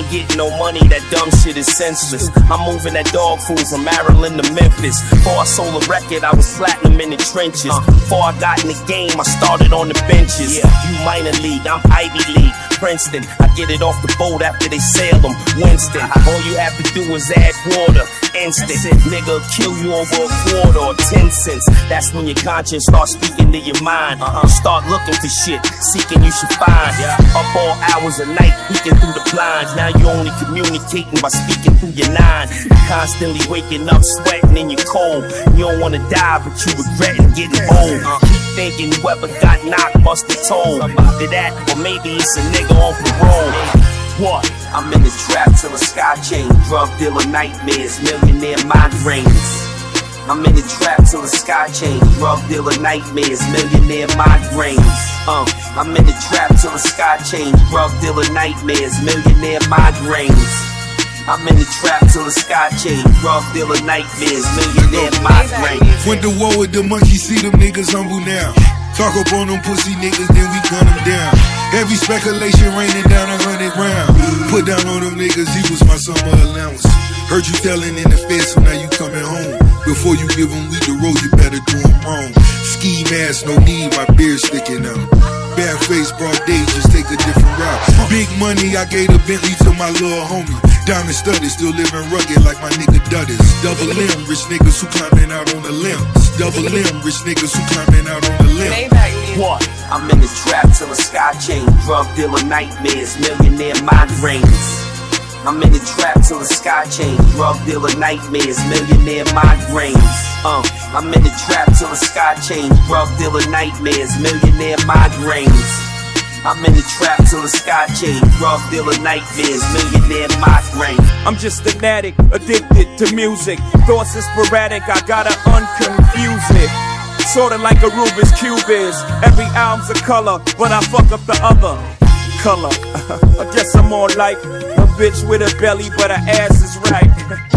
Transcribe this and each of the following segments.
getting no money, that dumb shit is senseless. I'm moving that dog food from Maryland to Memphis. Before I sold a record, I was platinum in the trenches. Before I got in the game, I started on the benches. You minor league, I'm Ivy League, Princeton. I get it off the boat after they sail them, Winston. All you have to do is add water, instant. Nigga kill you over a quarter or 10 cents. That's when your conscience starts speaking to your mind. Start looking for shit, seeking you should find. Up all hours of night, peeking through the blinds. Now you only communicating by speaking through your nine. Constantly waking up, sweating in your cold. You don't wanna die, but you regretting getting old. Keep thinking whoever got knocked must have told. Either that, or maybe it's a nigga on parole. What? I'm in the trap till the sky change. Drug dealer nightmares, millionaire migraines. I'm in the trap till the sky change. Drug dealer nightmares, millionaire migraines. I'm in the trap till the sky change. Drug dealer nightmares, millionaire migraines. I'm in the trap till the sky change. Drug dealer nightmares, millionaire migraines. Went to war with the monkeys, see them niggas humble now. Talk up on them pussy niggas, then we gun them down. Heavy speculation raining down 100 rounds. Put down on them niggas, he was my summer allowance. Heard you telling in the feds, so now you coming home. Before you give them weed to roll, you better do them wrong. Ski mask, no need, my beard sticking out. Bad face, broad day, just take a different route. Big money, I gave a Bentley to my little homie. Diamond studded, still living rugged like my nigga Dudders. Double M, rich niggas who climbing out on the limbs. Double M, rich niggas who climbing out on the limbs. What? I'm in the trap till the sky change. Drug dealer nightmares, millionaire migraines. I'm in the trap till the sky change. Drug dealer nightmares, millionaire migraines. I'm in the trap till the sky change. Drug dealer nightmares, millionaire migraines. I'm in the trap till the sky change. Drug dealer nightmares, millionaire migraines. I'm just an addict, addicted to music. Thoughts are sporadic, I gotta unconfuse it. Sorta like a Rubik's Cube is. Every album's a color, but I fuck up the other color. I guess I'm more like a bitch with a belly, but her ass is right.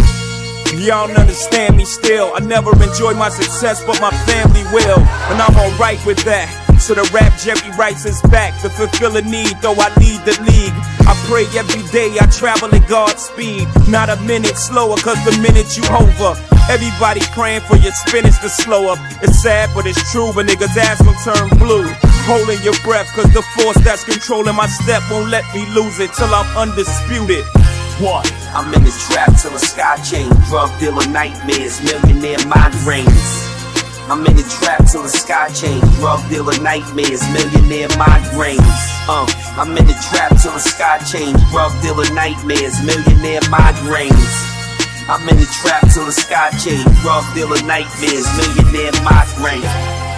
Y'all don't understand me still. I never enjoy my success, but my family will. And I'm alright with that. So the rap Jerry writes is back to fulfill a need, though I lead the league. I pray every day, I travel at God's speed. Not a minute slower, cause the minute you over, everybody praying for your spinach to slow up. It's sad, but it's true, but niggas' ass gon' turn blue. Holding your breath, cause the force that's controlling my step won't let me lose it till I'm undisputed. What? I'm in the trap till the sky change. Drug dealer nightmares, millionaire migraines. I'm in the trap till the sky change. Drug dealer nightmares, millionaire migraines. I'm in the trap till the sky change. Drug dealer nightmares, millionaire migraines. I'm in the trap till the sky change. Drug dealer nightmares, millionaire migraines.